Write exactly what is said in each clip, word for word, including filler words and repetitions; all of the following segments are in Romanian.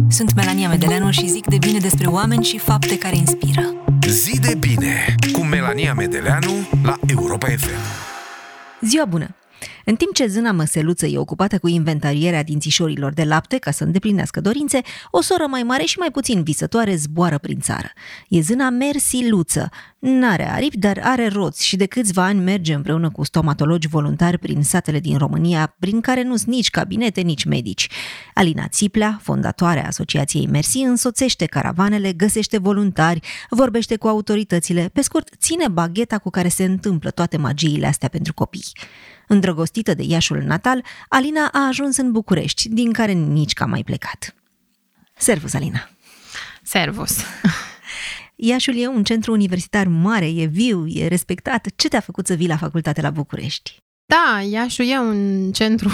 Sunt Melania Medeleanu și zic de bine despre oameni și fapte care inspiră. Zi de bine cu Melania Medeleanu la Europa F M. Ziua bună! În timp ce zâna Măseluță e ocupată cu inventarierea dințișorilor de lapte ca să îndeplinească dorințe, o soră mai mare și mai puțin visătoare zboară prin țară. E zâna Mersiluță. N-are aripi, dar are roți și de câțiva ani merge împreună cu stomatologi voluntari prin satele din România, prin care nu sunt nici cabinete, nici medici. Alina Țiplea, fondatoarea Asociației Mersi, însoțește caravanele, găsește voluntari, vorbește cu autoritățile, pe scurt, ține bagheta cu care se întâmplă toate magiile astea pentru copii. Îndrăgostită de Iașul natal, Alina a ajuns în București, din care nici că a mai plecat. Servus, Alina! Servus! Iașul e un centru universitar mare, e viu, e respectat. Ce te-a făcut să vii la facultate la București? Da, Iașul e un centru,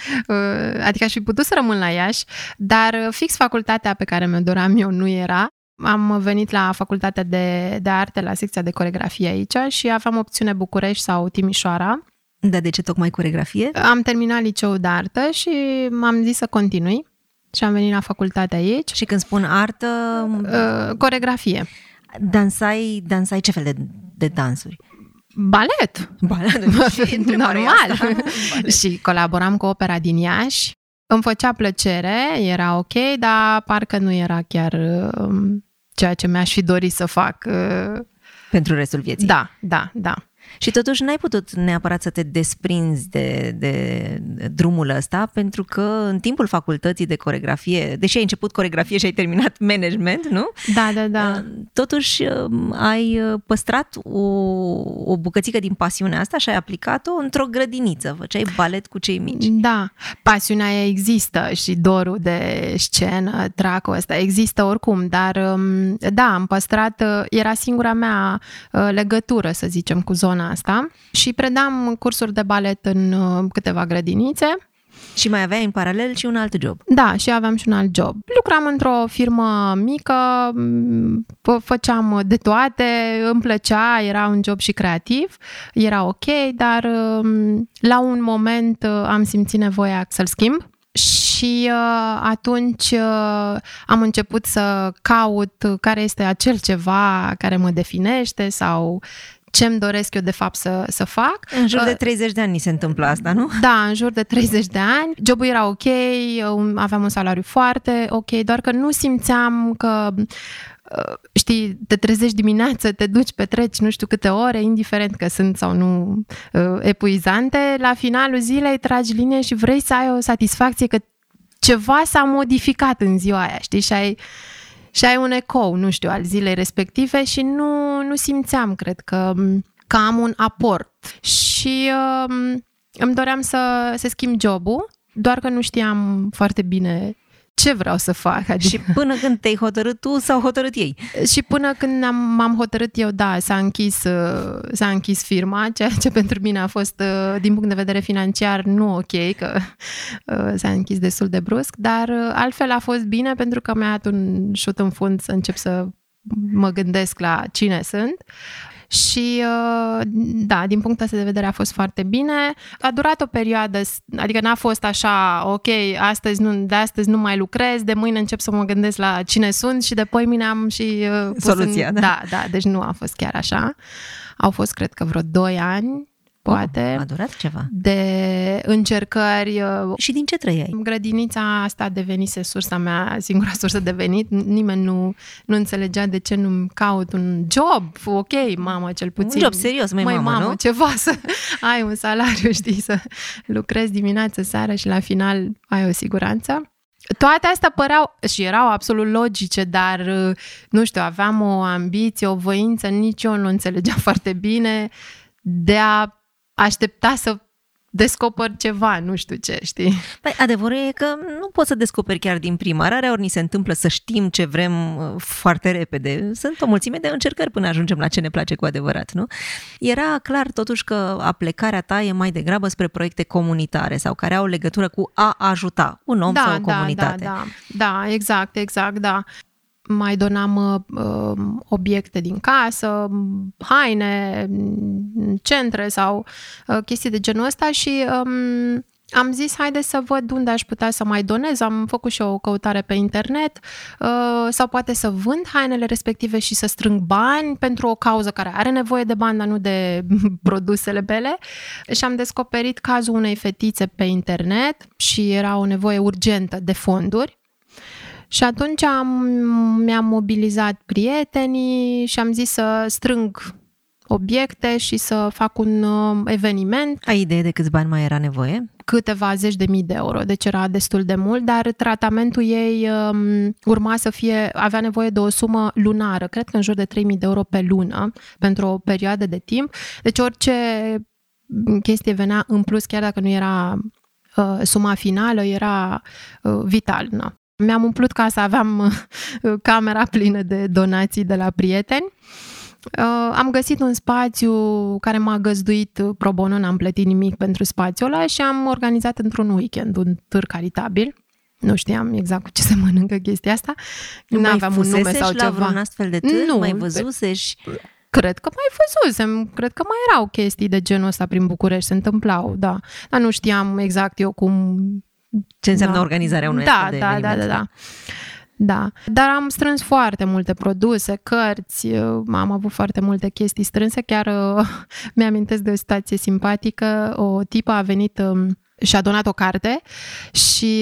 adică aș fi putut să rămân la Iași, dar fix facultatea pe care mi-o doream eu nu era. Am venit la facultatea de, de arte, la secția de coregrafie aici și aveam opțiune București sau Timișoara. Dar de ce tocmai coregrafie? Am terminat liceul de artă și m-am zis să continui și am venit la facultate aici. Și când spun artă... Uh, coregrafie. Dansai, dansai ce fel de, de dansuri? Balet. Balet. Normal. Și colaboram cu opera din Iași. Îmi făcea plăcere, era ok, dar parcă nu era chiar uh, ceea ce mi-aș fi dorit să fac. Uh... Pentru restul vieții. Da, da, da. Și totuși n-ai putut neapărat să te desprinzi de, de drumul ăsta, pentru că în timpul facultății de coregrafie, deși ai început coregrafie și ai terminat management, nu? Da, da, da. Totuși ai păstrat o, o bucățică din pasiunea asta și ai aplicat-o într-o grădiniță. Făceai balet cu cei mici. Da, pasiunea există și dorul de scenă, tracul ăsta există oricum, dar da, am păstrat, era singura mea legătură, să zicem, cu zona asta și predam cursuri de balet în câteva grădinițe. Și mai aveai în paralel și un alt job. Da, și aveam și un alt job. Lucram într-o firmă mică, făceam de toate, îmi plăcea, era un job și creativ, era ok, dar la un moment am simțit nevoia să-l schimb. Și uh, atunci uh, am început să caut care este acel ceva care mă definește sau ce-mi doresc eu de fapt să, să fac. În jur de treizeci de ani ni se întâmplă asta, nu? Da, în jur de treizeci de ani. Jobul era ok, aveam un salariu foarte ok, doar că nu simțeam că, știi, te trezești dimineață, te duci, petreci nu știu câte ore, indiferent că sunt sau nu epuizante, la finalul zilei tragi linie și vrei să ai o satisfacție că ceva s-a modificat în ziua aia, știi, și ai Și ai un ecou, nu știu, al zilei respective și nu, nu simțeam, cred că, că am un aport. Și um, îmi doream să, să schimb jobul, doar că nu știam foarte bine ce vreau să fac. Adică... Și până când te-ai hotărât tu sau hotărât ei? Și până când am, m-am hotărât eu, da, s-a închis, s-a închis firma, ceea ce pentru mine a fost, din punct de vedere financiar, nu ok, că s-a închis destul de brusc, dar altfel a fost bine pentru că mi-a dat un șut în fund să încep să mă gândesc la cine sunt. Și, da, din punctul ăsta de vedere a fost foarte bine. A durat o perioadă, adică n-a fost așa, ok, astăzi nu, de astăzi nu mai lucrez, de mâine încep să mă gândesc la cine sunt și de poi mine am și pus soluția. În, da. da, da, deci nu a fost chiar așa. Au fost, cred că, vreo doi ani, poate. Oh, a durat ceva. De încercări. Și din ce trăiai? Grădinița asta devenise sursa mea, singura sursă de venit. Nimeni nu, nu înțelegea de ce nu-mi caut un job. Ok, mamă, cel puțin. Un job serios, mai mamă, mamă, nu? Ceva să ai un salariu, știi, să lucrezi dimineață, seară și la final ai o siguranță. Toate astea păreau și erau absolut logice, dar, nu știu, aveam o ambiție, o voință, nici eu nu înțelegeam foarte bine de a aștepta să descoper ceva, nu știu ce, știi? Păi, adevărul e că nu poți să descoperi chiar din prima. Rare ori ni se întâmplă să știm ce vrem foarte repede. Sunt o mulțime de încercări până ajungem la ce ne place cu adevărat, nu? Era clar totuși că aplecarea ta e mai degrabă spre proiecte comunitare sau care au legătură cu a ajuta un om da, sau o da, comunitate. Da, da, da, exact, exact, da. Mai donam uh, obiecte din casă, haine, centre sau uh, chestii de genul ăsta și um, Am zis, haide să văd unde aș putea să mai donez. Am făcut și o căutare pe internet sau poate să vând hainele respective și să strâng bani pentru o cauză care are nevoie de bani, dar nu de produsele mele. Și am descoperit cazul unei fetițe pe internet și era o nevoie urgentă de fonduri. Și atunci am, mi-am mobilizat prietenii și am zis să strâng obiecte și să fac un eveniment. Ai idee de câți bani mai era nevoie? Câteva zeci de mii de euro, deci era destul de mult, dar tratamentul ei um, urma să fie, avea nevoie de o sumă lunară, cred că în jur de trei mii de euro pe lună, pentru o perioadă de timp. Deci orice chestie venea în plus, chiar dacă nu era uh, suma finală, era uh, vital. Na. Mi-am umplut casa, aveam uh, camera plină de donații de la prieteni. Uh, am găsit un spațiu care m-a găzduit pro bono, n-am plătit nimic pentru spațiul ăla și am organizat într-un weekend un târg caritabil. Nu știam exact cu ce se mănâncă chestia asta. Nu n-aveam un nume sau ceva. La vreun astfel de târg? Nu. Mai văzusești? Cred că mai văzusem, cred că mai erau chestii de genul ăsta prin București, se întâmplau, da. Dar nu știam exact eu cum... Ce înseamnă da. organizarea unui da, astfel de da, eveniment. Da, da, da. Da, dar am strâns foarte multe produse, cărți, am avut foarte multe chestii strânse, chiar mi-amintesc de o situație simpatică, o tipă a venit și-a donat o carte și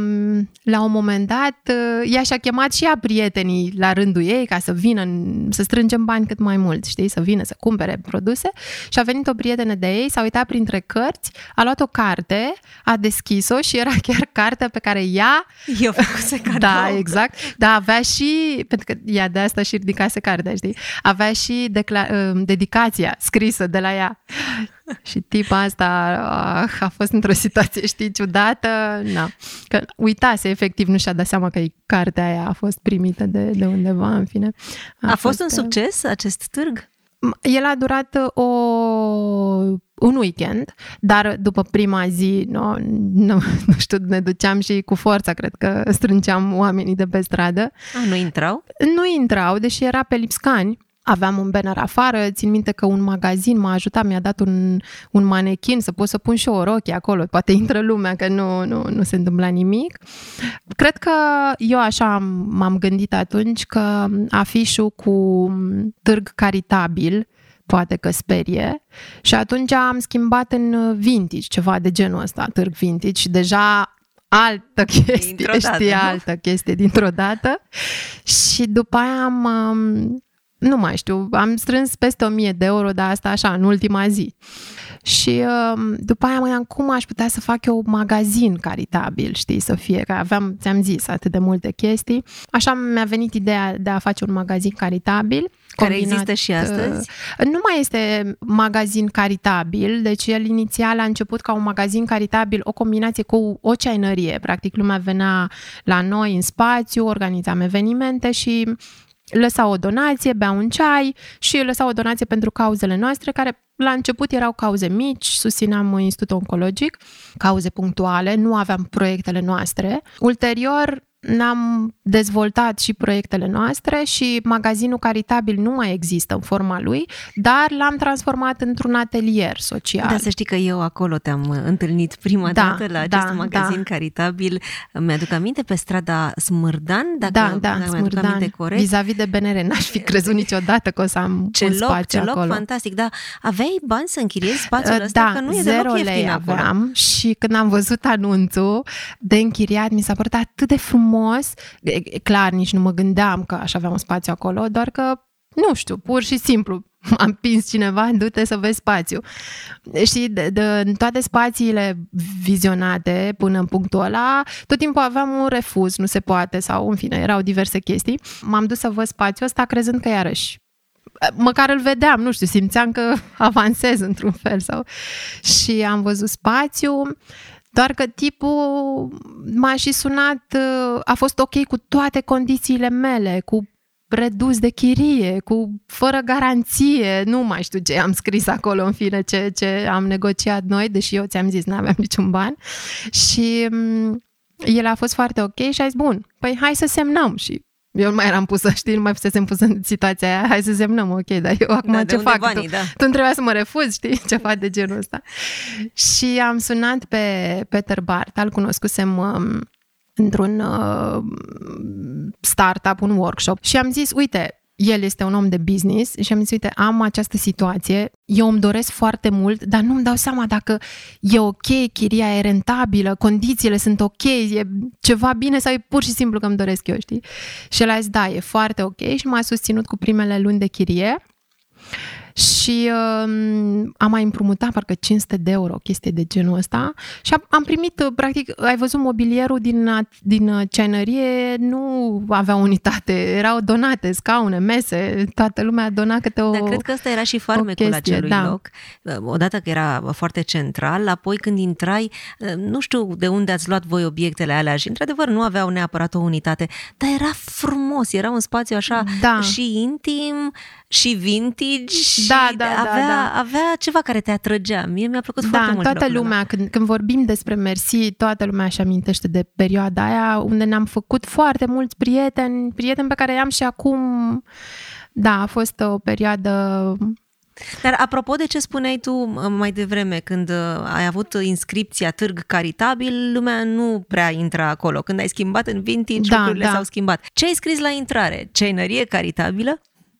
la un moment dat ea și-a chemat și ea prietenii la rândul ei ca să vină, să strângem bani cât mai mult, știi, să vină, să cumpere produse și a venit o prietenă de ei, s-a uitat printre cărți, a luat o carte, a deschis-o și era chiar cartea pe care ea... Eu făcuse cadou. Da, exact, dar avea și, pentru că ea de asta și ridicase cartea, știi, avea și decla- dedicația scrisă de la ea. Și tipa asta a, a fost într-o situație, știi, ciudată, na. Că uitase, efectiv, nu și-a dat seama că cartea aia a fost primită de, de undeva, în fine. A, a fost, fost un succes acest târg? El a durat o, un weekend, dar după prima zi, nu, nu, nu știu, ne duceam și cu forța, cred că strângeam oamenii de pe stradă. A, nu intrau? Nu intrau, deși era pe Lipscani. Aveam un banner afară, țin minte că un magazin m-a ajutat, mi-a dat un, un manechin să pot să pun și o rochie acolo, poate intră lumea, că nu, nu, nu se întâmpla nimic. Cred că eu așa m-am gândit atunci că afișul cu târg caritabil poate că sperie și atunci am schimbat în vintage, ceva de genul ăsta, târg vintage și deja altă chestie, știi, altă chestie dintr-o dată și după aia am... Nu mai știu, am strâns peste o mie de euro, dar asta așa, în ultima zi. Și după aia mă gândeam cum aș putea să fac eu un magazin caritabil, știi, să fie, că aveam, ți-am zis, atât de multe chestii. Așa mi-a venit ideea de a face un magazin caritabil. Care combinat, există și astăzi? Nu mai este magazin caritabil, deci el inițial a început ca un magazin caritabil, o combinație cu o ceainărie. Practic lumea venea la noi în spațiu, organizam evenimente și... lăsa o donație, bea un ceai și lăsa o donație pentru cauzele noastre, care la început erau cauze mici, susțineam Institutul Oncologic, cauze punctuale, nu aveam proiectele noastre. Ulterior ne-am dezvoltat și proiectele noastre și magazinul caritabil nu mai există în forma lui, dar l-am transformat într-un atelier social. Da, să știi că eu acolo te-am întâlnit prima da, dată la acest da, magazin da. caritabil. Mi-aduc aminte pe strada Smârdan, dacă, da, da, dacă Smârdan, mi-aduc aminte corect. Vis-a-vis de B N R, n-aș fi crezut niciodată că o să am ce un loc, spațiu ce acolo. loc fantastic, dar aveai bani să închiriezi spațiul ăsta? Da, că nu e zero deloc ieftin lei acolo. aveam și când am văzut anunțul de închiriat, mi s-a părut atât de frumos. Clar, nici nu mă gândeam că aș avea un spațiu acolo, doar că, nu știu, pur și simplu m-a împins cineva, du-te să vezi spațiu. Și de, de, în toate spațiile vizionate până în punctul ăla, tot timpul aveam un refuz, nu se poate, sau în fine, erau diverse chestii. M-am dus să văd spațiul ăsta crezând că iarăși măcar îl vedeam, nu știu, simțeam că avansez într-un fel sau... Și am văzut spațiul. Doar că tipul m-a și sunat, a fost ok cu toate condițiile mele, cu redus de chirie, cu fără garanție, nu mai știu ce am scris acolo, în fine, ce, ce am negociat noi, deși eu ți-am zis, n-aveam niciun ban. Și el a fost foarte ok și a zis, bun, păi hai să semnăm. Și Eu nu mai eram pusă, știi, nu mai fusesem pusă în situația aia, hai să semnăm, ok, dar eu acum da, ce fac? Banii, tu, da. tu trebuia să mă refuzi, știi, ceva de genul ăsta. Și am sunat pe Peter Bart, îl cunoscusem um, într-un uh, startup, un workshop și am zis, uite, el este un om de business și am zis, uite, am această situație, eu îmi doresc foarte mult, dar nu-mi dau seama dacă e ok, chiria e rentabilă, condițiile sunt ok, e ceva bine sau e pur și simplu că îmi doresc eu, știi? Și el a zis, da, e foarte ok și m-a susținut cu primele luni de chirie. Și uh, am mai împrumutat parcă cinci sute de euro, o chestie de genul ăsta și am, am primit, uh, practic, ai văzut mobilierul din, din ceanărie, nu avea unitate, erau donate scaune, mese, toată lumea dona câte o Dar cred că ăsta era și farmecul chestie, acelui da. loc, odată că era foarte central, apoi când intrai, nu știu de unde ați luat voi obiectele alea și într-adevăr nu aveau neapărat o unitate, dar era frumos, era un spațiu așa da. și intim și vintage și da, da, avea, da, da. avea ceva care te atrăgea. Mie mi-a plăcut da, foarte mult. Toată lumea, când, când vorbim despre Mersi, toată lumea își amintește de perioada aia unde ne-am făcut foarte mulți prieteni, prieteni pe care i-am și acum. Da, a fost o perioadă... Dar apropo de ce spuneai tu mai devreme, când ai avut inscripția târg caritabil, lumea nu prea intra acolo. Când ai schimbat în vintage, da, lucrurile da. s-au schimbat. Ce ai scris la intrare? Ceanărie caritabilă?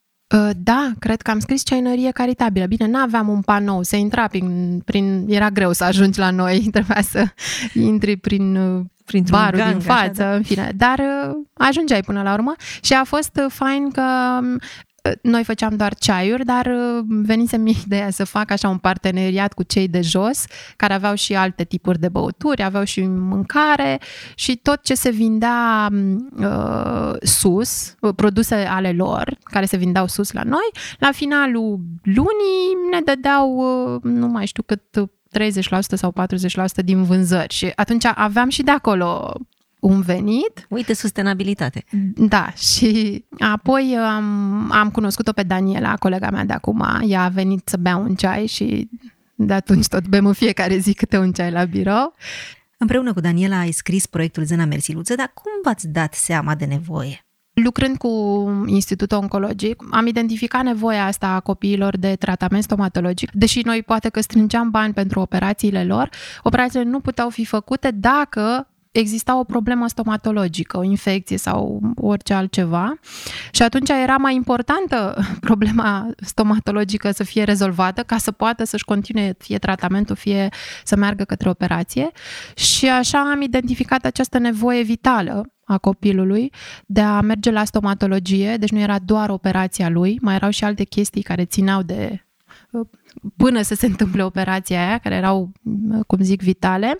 Da, cred că am scris ceanărie caritabilă. Bine, n-aveam un panou, se intra prin, prin... Era greu să ajungi la noi, trebuia să intri prin... Printr-un barul gang, din față, așa, da? În fine. Dar ajungeai până la urmă și a fost fain că noi făceam doar ceaiuri, dar venisem mie ideea să fac așa un parteneriat cu cei de jos, care aveau și alte tipuri de băuturi, aveau și mâncare și tot ce se vindea uh, sus, produse ale lor, care se vindeau sus la noi, la finalul lunii ne dădeau, uh, nu mai știu cât, treizeci la sută sau patruzeci la sută din vânzări și atunci aveam și de acolo un venit. Uite, sustenabilitate. Da, și apoi am, am cunoscut-o pe Daniela, colega mea de acum. Ea a venit să bea un ceai și de atunci tot bem în fiecare zi câte un ceai la birou. Împreună cu Daniela ai scris proiectul Zâna Mersiluță, dar cum v-ați dat seama de nevoie? Lucrând cu Institutul Oncologic, am identificat nevoia asta a copiilor de tratament stomatologic. Deși noi poate că strângeam bani pentru operațiile lor, operațiile nu puteau fi făcute dacă exista o problemă stomatologică, o infecție sau orice altceva. Și atunci era mai importantă problema stomatologică să fie rezolvată ca să poată să-și continue fie tratamentul, fie să meargă către operație. Și așa am identificat această nevoie vitală a copilului de a merge la stomatologie, deci nu era doar operația lui, mai erau și alte chestii care țineau de până să se întâmple operația aia, care erau, cum zic, vitale.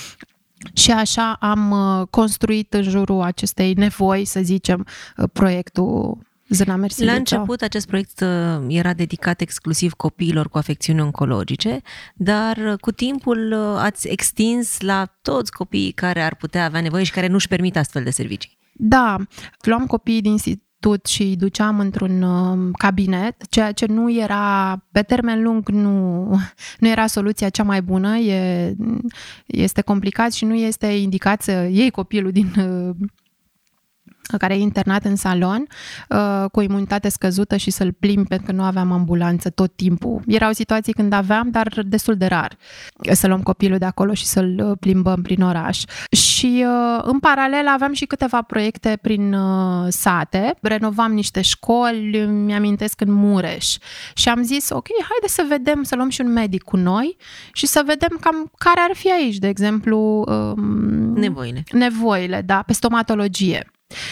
Și așa am construit în jurul acestei nevoi, să zicem, proiectul Zâna Mersiluță. La început acest proiect era dedicat exclusiv copiilor cu afecțiuni oncologice, dar cu timpul ați extins la toți copiii care ar putea avea nevoie și care nu-și permit astfel de servicii. Da, luam copiii din institut și îi duceam într-un cabinet, ceea ce nu era, pe termen lung, nu, nu era soluția cea mai bună, e, este complicat și nu este indicat să iei copilul din... care e internat în salon cu o imunitate scăzută și să-l plimbi pentru că nu aveam ambulanță tot timpul. Erau situații când aveam, dar destul de rar să luăm copilul de acolo și să-l plimbăm prin oraș. Și în paralel aveam și câteva proiecte prin sate. Renovam niște școli, mi-amintesc în Mureș. Și am zis, ok, haide să vedem, să luăm și un medic cu noi și să vedem cam care ar fi aici, de exemplu... Nevoile. Nevoile, da, pe stomatologie.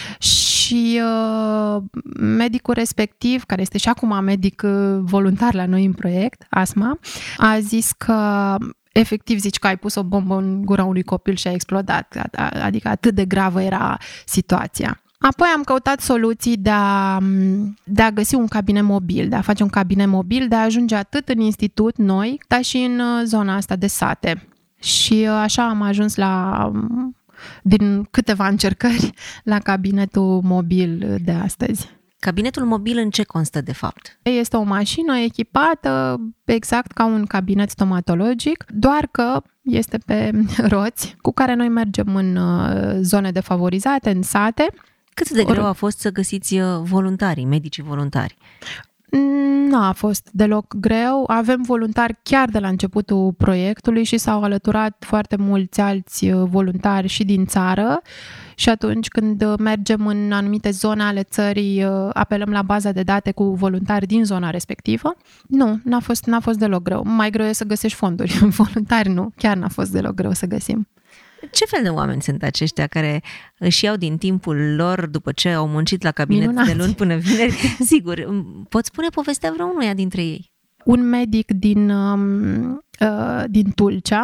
Și uh, medicul respectiv, care este și acum medic voluntar la noi în proiect, Asma, a zis că efectiv zici că ai pus o bombă în gura unui copil și a explodat, adică atât de gravă era situația. Apoi am căutat soluții de a, de a găsi un cabinet mobil, de a face un cabinet mobil, de a ajunge atât în institut noi, dar și în zona asta de sate. Și așa am ajuns la... din câteva încercări la cabinetul mobil de astăzi. Cabinetul mobil în ce constă de fapt? Este o mașină echipată exact ca un cabinet stomatologic, doar că este pe roți, cu care noi mergem în zone defavorizate, în sate. Cât de greu a fost să găsiți voluntarii, medicii voluntari? Nu a fost deloc greu. Avem voluntari chiar de la începutul proiectului și s-au alăturat foarte mulți alți voluntari și din țară. Și atunci când mergem în anumite zone ale țării, apelăm la baza de date cu voluntari din zona respectivă. Nu, n-a fost, n-a fost deloc greu. Mai greu e să găsești fonduri. Voluntari nu, chiar n-a fost deloc greu să găsim. Ce fel de oameni sunt aceștia care își iau din timpul lor după ce au muncit la cabinet Minunați. de luni până vineri? Sigur, poți spune povestea vreunuia dintre ei? Un medic din, uh, din Tulcea,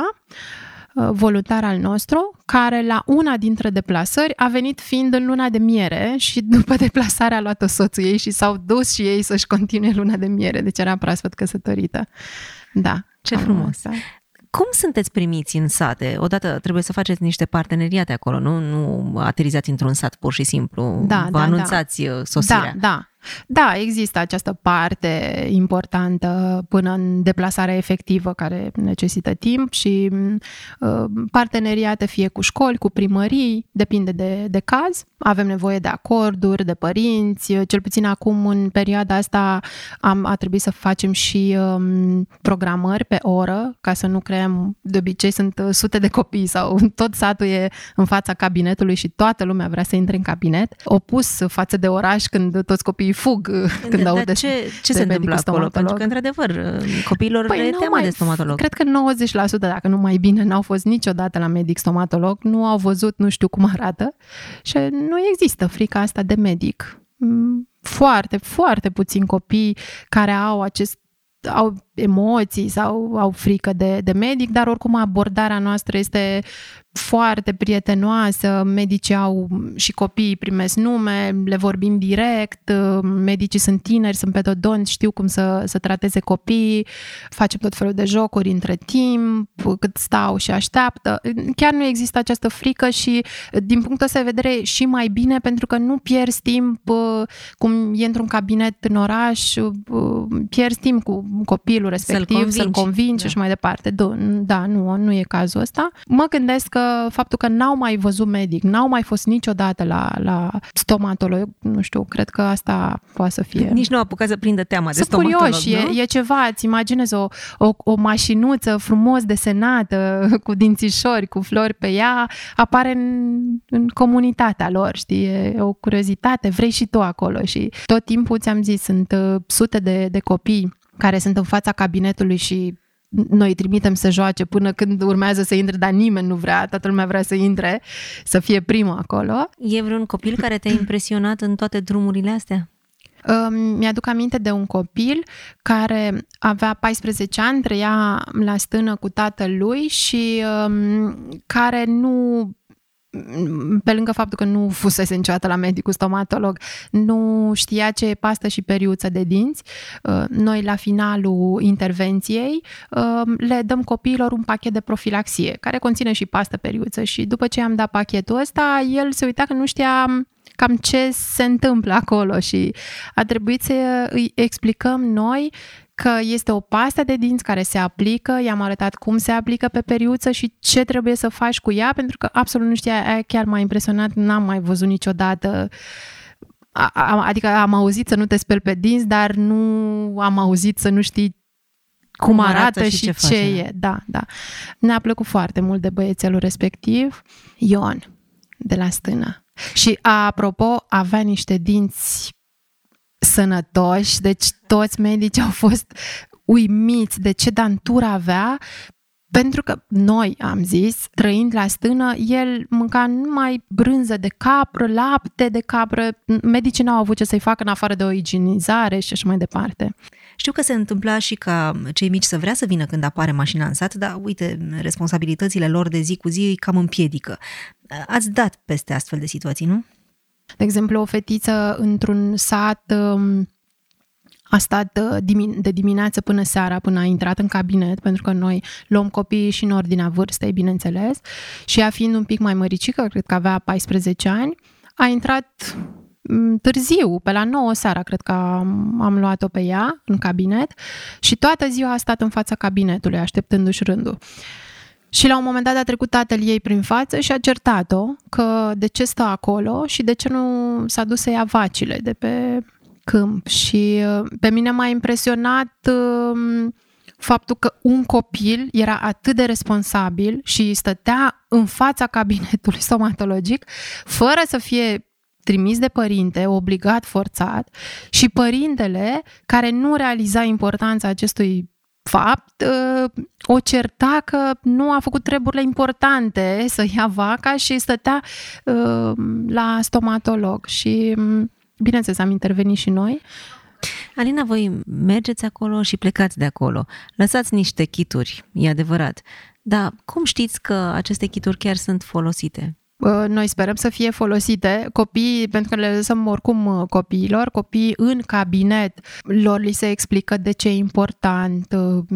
uh, voluntar al nostru, care la una dintre deplasări a venit fiind în luna de miere și după deplasare a luat-o soțul ei și s-au dus și ei să-și continue luna de miere, deci era proaspăt căsătorită. Da. Ce frumos! Asta. Cum sunteți primiți în sate? Odată trebuie să faceți niște parteneriate acolo, nu? Nu aterizați într-un sat pur și simplu. Da, Vă da, anunțați da. sosirea. Da, da. Da, există această parte importantă până în deplasarea efectivă care necesită timp și uh, parteneriate fie cu școli, cu primării, depinde de, de caz. Avem nevoie de acorduri, de părinți, cel puțin acum în perioada asta am, a trebuit să facem și um, programări pe oră ca să nu creăm, de obicei sunt sute de copii sau tot satul e în fața cabinetului și toată lumea vrea să intre în cabinet. Opus față de oraș când toți copiii fug când da, aud de ce, ce se întâmplă acolo? Pentru că, într-adevăr, copiilor păi le teamă de stomatolog. Cred că nouăzeci la sută, dacă nu mai bine, n-au fost niciodată la medic stomatolog, nu au văzut, nu știu cum arată și nu există frica asta de medic. Foarte, foarte puțini copii care au acest au emoții sau au frică de, de medic, dar oricum abordarea noastră este foarte prietenoasă, medicii au și copiii primesc nume, le vorbim direct, medicii sunt tineri, sunt pedodonți, știu cum să, să trateze copiii, facem tot felul de jocuri între timp, cât stau și așteaptă. Chiar nu există această frică și din punctul ăsta de vedere și mai bine pentru că nu pierzi timp cum e într-un cabinet în oraș, pierzi timp cu copilul respectiv, să-l convingi, să-l convingi da. Și mai departe. Da, nu, nu e cazul ăsta. Mă gândesc că faptul că n-au mai văzut medic, n-au mai fost niciodată la, la stomatolog, nu știu, cred că asta poate să fie. Nici nu au apucat să prindă teama de stomatolog, curioși, nu? E, e ceva, îți imaginezi o, o, o mașinuță frumos desenată, cu dințișori, cu flori pe ea, apare în, în comunitatea lor, știi, e o curiozitate, vrei și tu acolo și tot timpul, ți-am zis, sunt uh, sute de, de copii care sunt în fața cabinetului și noi trimitem să joace până când urmează să intre, dar nimeni nu vrea, toată lumea vrea să intre, să fie primul acolo. E vreun copil care te-a impresionat în toate drumurile astea? Mi-aduc aminte de un copil care avea paisprezece ani, trăia la stână cu tatăl lui și um, care nu... pe lângă faptul că nu fusese niciodată la medicul stomatolog, nu știa ce e pastă și periuță de dinți. Noi, la finalul intervenției, le dăm copiilor un pachet de profilaxie, care conține și pastă, periuță și după ce i-am dat pachetul ăsta, el se uita că nu știa cam ce se întâmplă acolo și a trebuit să îi explicăm noi că este o pastă de dinți care se aplică, i-am arătat cum se aplică pe periuță și ce trebuie să faci cu ea, pentru că absolut nu știa, aia chiar m-a impresionat, n-am mai văzut niciodată. A, a, adică am auzit să nu te speli pe dinți, dar nu am auzit să nu știi cum, cum arată, arată și, și ce, ce e. Da, da. Ne-a plăcut foarte mult de băiețelul respectiv, Ion, de la stână. Și apropo, avea niște dinți sănătoși, deci toți medicii au fost uimiți de ce dantură avea, pentru că noi, am zis, trăind la stână, el mânca numai brânză de capră, lapte de capră, medicii n-au avut ce să-i facă în afară de o igienizare și așa mai departe. Știu că se întâmpla și ca cei mici să vrea să vină când apare mașina în sat, dar uite, responsabilitățile lor de zi cu zi îi cam împiedică. Ați dat peste astfel de situații, nu? De exemplu, o fetiță într-un sat a stat de dimineață până seara, până a intrat în cabinet, pentru că noi luăm copiii și în ordinea vârstei, bineînțeles, și ea fiind un pic mai măricică, cred că avea paisprezece ani, a intrat târziu, pe la nouă seara, cred că am, am luat-o pe ea în cabinet și toată ziua a stat în fața cabinetului, așteptându-și rândul. Și la un moment dat a trecut tatăl ei prin față și a certat-o că de ce stă acolo și de ce nu s-a dus să ia vacile de pe câmp. Și pe mine m-a impresionat faptul că un copil era atât de responsabil și stătea în fața cabinetului stomatologic fără să fie trimis de părinte, obligat, forțat, și părintele, care nu realiza importanța acestui fapt, o certa că nu a făcut treburile importante să ia vaca și stătea la stomatolog. Și bineînțeles am intervenit și noi. Alina, voi mergeți acolo și plecați de acolo. Lăsați niște kituri, e adevărat. Dar cum știți că aceste kituri chiar sunt folosite? Noi sperăm să fie folosite. Copiii, pentru că le lăsăm oricum copiilor, copiii în cabinet, lor li se explică de ce e important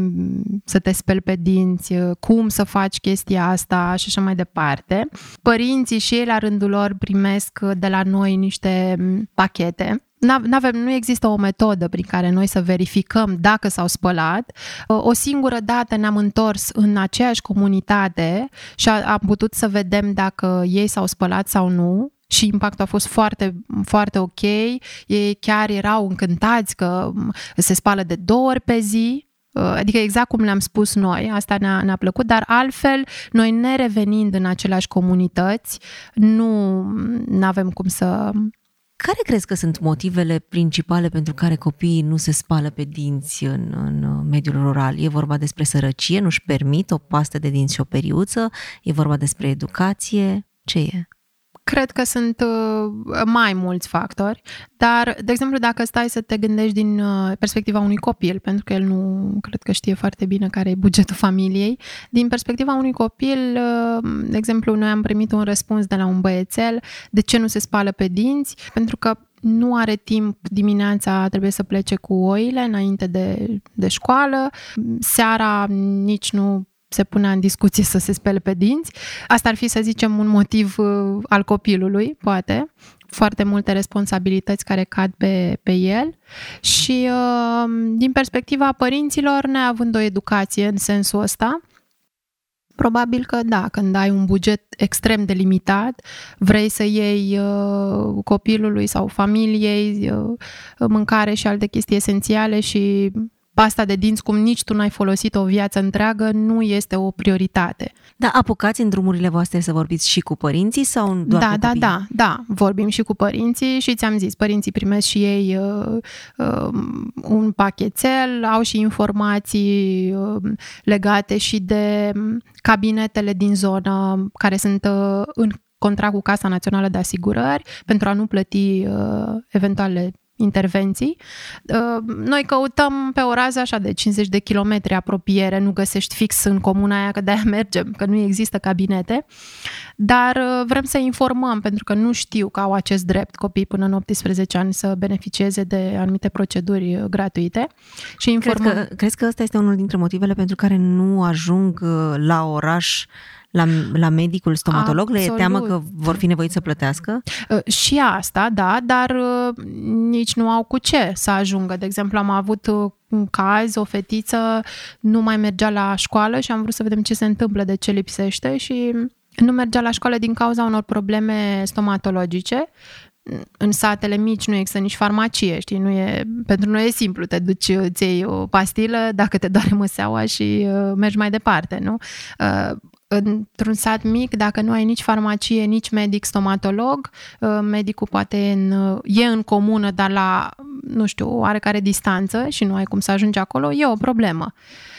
să te speli pe dinți, cum să faci chestia asta și așa mai departe. Părinții și ei la rândul lor primesc de la noi niște pachete. N-avem, nu există o metodă prin care noi să verificăm dacă s-au spălat. O singură dată ne-am întors în aceeași comunitate și am putut să vedem dacă ei s-au spălat sau nu. Și impactul a fost foarte, foarte ok. Ei chiar erau încântați că se spală de două ori pe zi. Adică exact cum le-am spus noi, asta ne-a, ne-a plăcut, dar altfel, noi nerevenind în aceleași comunități, nu avem cum să... Care crezi că sunt motivele principale pentru care copiii nu se spală pe dinți în, în mediul rural? E vorba despre sărăcie, nu-și permit o pastă de dinți și o periuță? E vorba despre educație? Ce e? Cred că sunt mai mulți factori, dar, de exemplu, dacă stai să te gândești din perspectiva unui copil, pentru că el nu cred că știe foarte bine care e bugetul familiei, din perspectiva unui copil, de exemplu, noi am primit un răspuns de la un băiețel de ce nu se spală pe dinți, pentru că nu are timp dimineața, trebuie să plece cu oile înainte de, de școală, seara nici nu se punea în discuție să se spele pe dinți. Asta ar fi, să zicem, un motiv al copilului, poate. Foarte multe responsabilități care cad pe, pe el. Și din perspectiva părinților, neavând o educație în sensul ăsta, probabil că da, când ai un buget extrem de limitat, vrei să iei copilului sau familiei mâncare și alte chestii esențiale și pasta de dinți, cum nici tu n-ai folosit o viață întreagă, nu este o prioritate. Da, apucați în drumurile voastre să vorbiți și cu părinții sau doar da, cu da, copiii? Da, da, vorbim și cu părinții și ți-am zis, părinții primesc și ei uh, uh, un pachetel, au și informații uh, legate și de cabinetele din zonă care sunt uh, în contract cu Casa Națională de Asigurări pentru a nu plăti uh, eventuale intervenții. Noi căutăm pe o rază așa de cincizeci de kilometri apropiere, nu găsești fix în comuna aia, că de-aia mergem, că nu există cabinete, dar vrem să informăm, pentru că nu știu că au acest drept copii până în optsprezece ani să beneficieze de anumite proceduri gratuite și informăm. Crezi că, crezi că ăsta este unul dintre motivele pentru care nu ajung la oraș La, la medicul stomatolog? Absolut. Le e teamă că vor fi nevoiți să plătească? Și asta, da, dar nici nu au cu ce să ajungă. De exemplu, am avut un caz, o fetiță nu mai mergea la școală și am vrut să vedem ce se întâmplă, de ce lipsește, și nu mergea la școală din cauza unor probleme stomatologice. În satele mici nu există nici farmacie, știi, nu e, pentru noi e simplu, te duci, îți iei o pastilă dacă te doare măseaua și uh, mergi mai departe, nu? Uh, într-un sat mic, dacă nu ai nici farmacie, nici medic stomatolog, uh, medicul poate e în, uh, e în comună, dar la, nu știu, oarecare distanță și nu ai cum să ajungi acolo, e o problemă.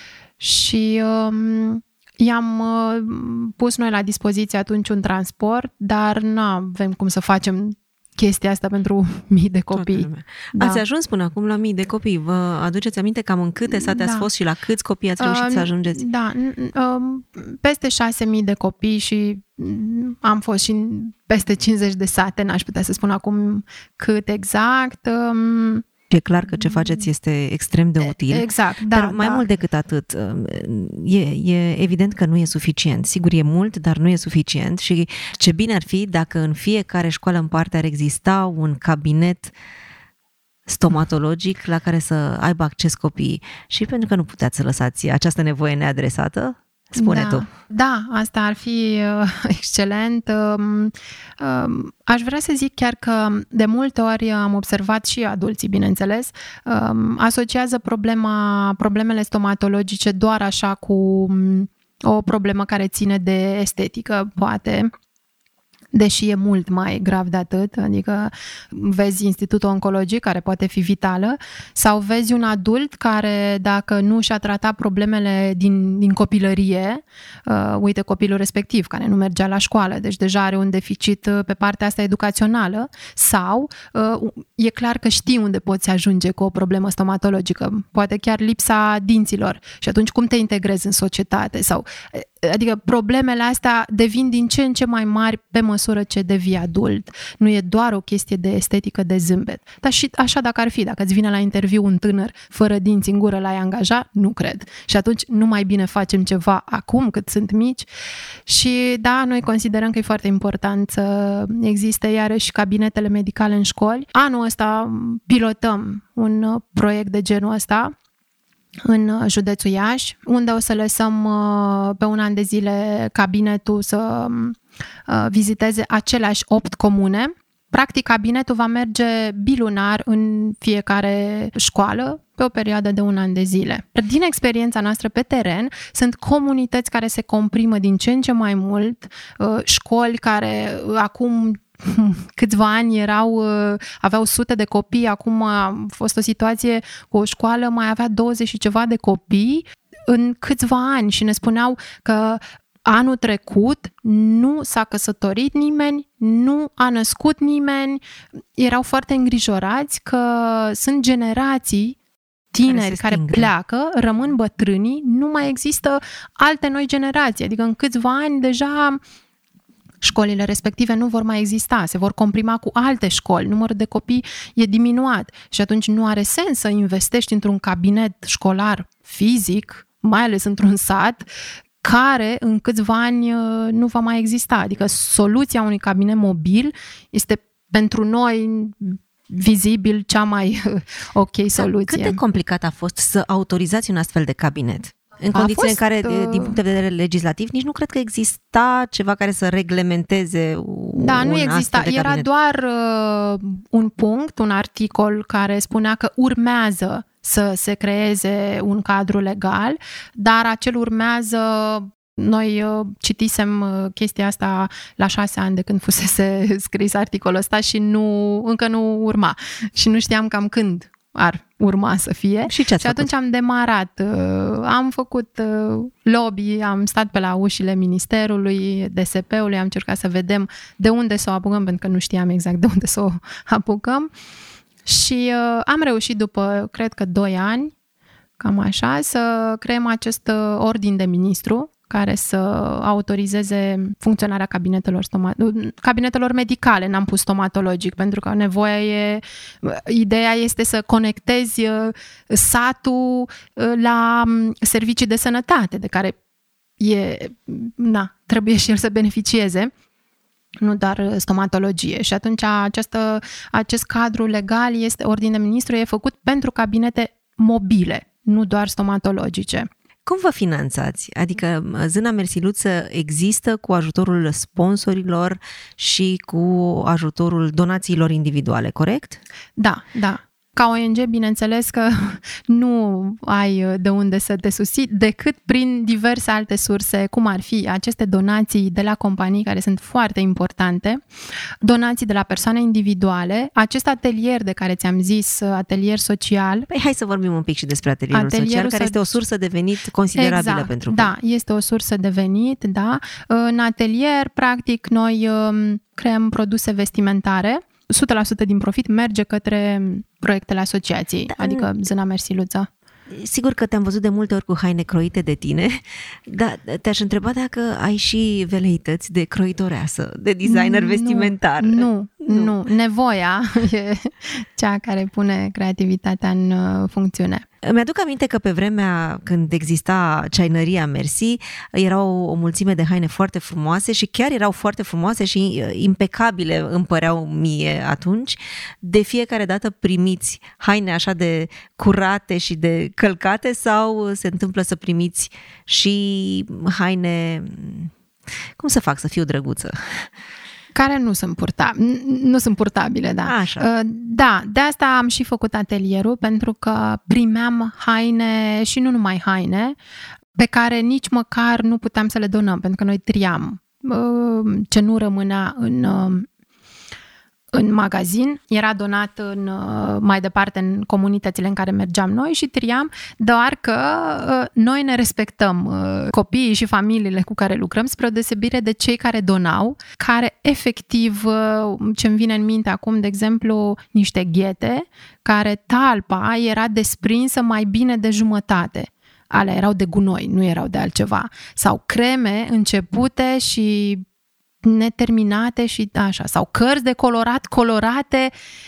Și uh, i-am uh, pus noi la dispoziție atunci un transport, dar nu avem cum să facem chestia asta pentru mii de copii. Da. Ați ajuns până acum la mii de copii. Vă aduceți aminte cam în câte sate da. ați fost și la câți copii ați reușit uh, să ajungeți? Da, peste șase mii de copii și am fost și în peste cincizeci de sate, n-aș putea să spun acum cât exact. E clar că ce faceți este extrem de util. Exact, da. Dar mai da. mult decât atât, e, e evident că nu e suficient. Sigur, e mult, dar nu e suficient și ce bine ar fi dacă în fiecare școală în parte ar exista un cabinet stomatologic la care să aibă acces copiii. Și pentru că nu puteați să lăsați această nevoie neadresată, Spune da. tu. Da, asta ar fi uh, excelent. Uh, uh, aș vrea să zic chiar că de multe ori am observat și adulții, bineînțeles, uh, asociază problema, problemele stomatologice doar așa cu um, o problemă care ține de estetică, poate, deși e mult mai grav de atât, adică vezi Institutul Oncologic, care poate fi vitală, sau vezi un adult care, dacă nu și-a tratat problemele din, din copilărie, uh, uite copilul respectiv, care nu mergea la școală, deci deja are un deficit pe partea asta educațională, sau uh, e clar că știi unde poți ajunge cu o problemă stomatologică, poate chiar lipsa dinților, și atunci cum te integrezi în societate, sau... Adică problemele astea devin din ce în ce mai mari pe măsură ce devii adult. Nu e doar o chestie de estetică, de zâmbet. Dar și așa dacă ar fi, dacă îți vine la interviu un tânăr fără dinți în gură, l-ai angaja? Nu cred. Și atunci nu mai bine facem ceva acum cât sunt mici. Și da, noi considerăm că e foarte important să existe iarăși cabinetele medicale în școli. Anul ăsta pilotăm un proiect de genul ăsta în județul Iași, unde o să lăsăm pe un an de zile cabinetul să viziteze aceleași opt comune. Practic, cabinetul va merge bilunar în fiecare școală pe o perioadă de un an de zile. Din experiența noastră pe teren, sunt comunități care se comprimă din ce în ce mai mult, școli care acum câțiva ani erau, aveau sute de copii, acum a fost o situație cu o școală, mai avea douăzeci și ceva de copii în câțiva ani și ne spuneau că anul trecut nu s-a căsătorit nimeni, nu a născut nimeni, erau foarte îngrijorați că sunt generații tineri care, care pleacă, rămân bătrânii, nu mai există alte noi generații, adică în câțiva ani deja școlile respective nu vor mai exista, se vor comprima cu alte școli, numărul de copii e diminuat și atunci nu are sens să investești într-un cabinet școlar fizic, mai ales într-un sat, care în câțiva ani nu va mai exista. Adică soluția unui cabinet mobil este pentru noi vizibil cea mai ok soluție. Cât de complicat a fost să autorizați un astfel de cabinet? În condițiile fost, în care, din punct de vedere legislativ, nici nu cred că exista ceva care să reglementeze un Da, nu exista. astfel de Era cabinet. doar uh, un punct, un articol care spunea că urmează să se creeze un cadru legal, dar acel urmează... Noi uh, citisem uh, chestia asta la șase ani de când fusese scris articolul ăsta și nu, încă nu urma. Și nu știam cam când ar urma să fie. Și ce ați Și atunci făcut? am demarat. Am făcut lobby, am stat pe la ușile Ministerului, D S P-ului, am încercat să vedem de unde să o apucăm, pentru că nu știam exact de unde să o apucăm. Și am reușit după, cred că, doi ani, cam așa, să creăm acest ordin de ministru care să autorizeze funcționarea cabinetelor, stoma- cabinetelor medicale, n-am pus stomatologic, pentru că nevoia e, ideea este să conectezi satul la servicii de sănătate, de care e, na, trebuie și el să beneficieze, nu doar stomatologie. Și atunci această, acest cadru legal, este ordin de ministru, e făcut pentru cabinete mobile, nu doar stomatologice. Cum vă finanțați? Adică Zâna Mersiluță există cu ajutorul sponsorilor și cu ajutorul donațiilor individuale, corect? Da, da. Ca O N G, bineînțeles că nu ai de unde să te susții decât prin diverse alte surse, cum ar fi aceste donații de la companii care sunt foarte importante, donații de la persoane individuale, acest atelier de care ți-am zis, atelier social. Păi hai să vorbim un pic și despre atelierul, atelierul social, care so- este o sursă de venit considerabilă exact, pentru voi. Da, este o sursă de venit, da. În atelier, practic, noi creăm produse vestimentare, o sută la sută din profit merge către proiectele asociației, da, adică Zâna Mersiluță. Sigur că te-am văzut de multe ori cu haine croite de tine, dar te-aș întreba dacă ai și veleități de croitoreasă, de designer nu, vestimentar. Nu, nu, nu. Nevoia e cea care pune creativitatea în funcțiune. Mi-aduc aminte că pe vremea când exista ceainăria Merci, erau o mulțime de haine foarte frumoase și chiar erau foarte frumoase și impecabile îmi păreau mie atunci. De fiecare dată primiți haine așa de curate și de călcate sau se întâmplă să primiți și haine... Cum să fac să fiu drăguță? Care nu sunt purtabile, nu sunt purtabile, da. Așa. Da, de asta am și făcut atelierul, pentru că primeam haine și nu numai haine, pe care nici măcar nu puteam să le donăm, pentru că noi triam ce nu rămânea în, în magazin, era donat în, mai departe în comunitățile în care mergeam noi și triam, doar că noi ne respectăm copiii și familiile cu care lucrăm, spre o deosebire de cei care donau, care efectiv, ce-mi vine în minte acum, de exemplu, niște ghete, care talpa era desprinsă mai bine de jumătate. Alea erau de gunoi, nu erau de altceva. Sau creme începute și neterminate și așa, sau cărți de colorat, colorate,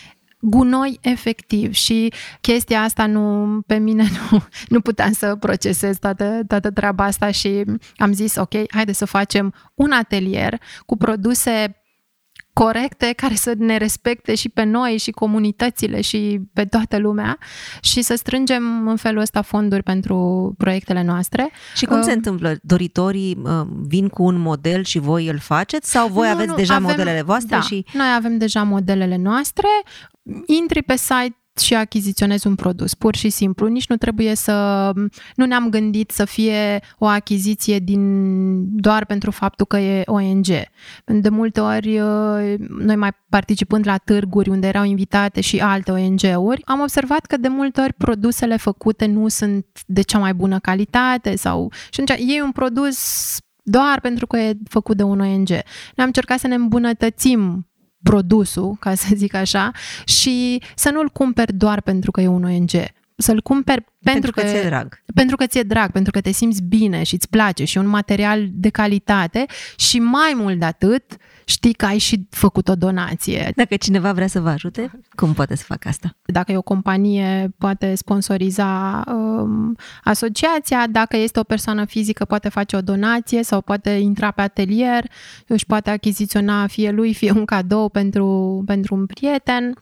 gunoi efectiv. Și chestia asta nu, pe mine nu, nu puteam să procesez toată, toată treaba asta și am zis, ok, haide să facem un atelier cu produse corecte, care să ne respecte și pe noi și comunitățile și pe toată lumea și să strângem în felul ăsta fonduri pentru proiectele noastre. Și cum uh, se întâmplă? Doritorii uh, vin cu un model și voi îl faceți sau voi nu, aveți nu, deja avem, modelele voastre? Da, și noi avem deja modelele noastre, intri pe site și achiziționezi un produs, pur și simplu. Nici nu trebuie să... Nu ne-am gândit să fie o achiziție din, doar pentru faptul că e O N G. De multe ori, noi mai participând la târguri unde erau invitate și alte O N G-uri, am observat că de multe ori produsele făcute nu sunt de cea mai bună calitate sau... Și atunci iei un produs doar pentru că e făcut de un O N G. Ne-am încercat să ne îmbunătățim produsul, ca să zic așa, și să nu-l cumperi doar pentru că e un O N G. Să-l cumperi pentru, pentru că, că ți-e drag. Pentru că ți-e drag, pentru că te simți bine și îți place și un material de calitate și mai mult de atât știi că ai și făcut o donație. Dacă cineva vrea să vă ajute, cum poate să facă asta? Dacă e o companie, poate sponsoriza um, asociația, dacă este o persoană fizică, poate face o donație sau poate intra pe atelier, își poate achiziționa fie lui, fie un cadou pentru, pentru un prieten.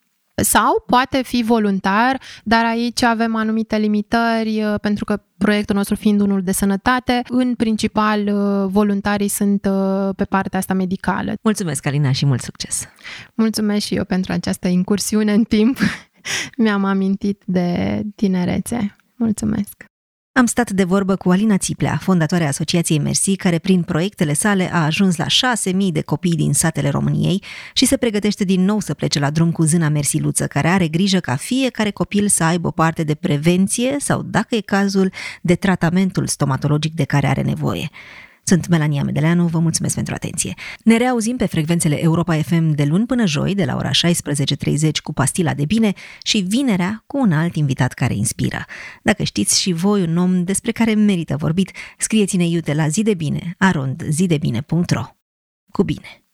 Sau poate fi voluntar, dar aici avem anumite limitări, pentru că proiectul nostru fiind unul de sănătate, în principal voluntarii sunt pe partea asta medicală. Mulțumesc, Alina, și mult succes! Mulțumesc și eu pentru această incursiune în timp. Mi-am amintit de tinerețe. Mulțumesc! Am stat de vorbă cu Alina Țiplea, fondatoarea Asociației Merci, care prin proiectele sale a ajuns la șase mii de copii din satele României și se pregătește din nou să plece la drum cu zâna Mersiluță, care are grijă ca fiecare copil să aibă parte de prevenție sau, dacă e cazul, de tratamentul stomatologic de care are nevoie. Sunt Melania Medeleanu, vă mulțumesc pentru atenție. Ne reauzim pe frecvențele Europa F M de luni până joi, de la ora șaisprezece treizeci cu Pastila de Bine și vinerea cu un alt invitat care inspiră. Dacă știți și voi un om despre care merită vorbit, scrieți-ne iute la zi de bine arond zi de bine punct ro. Cu bine!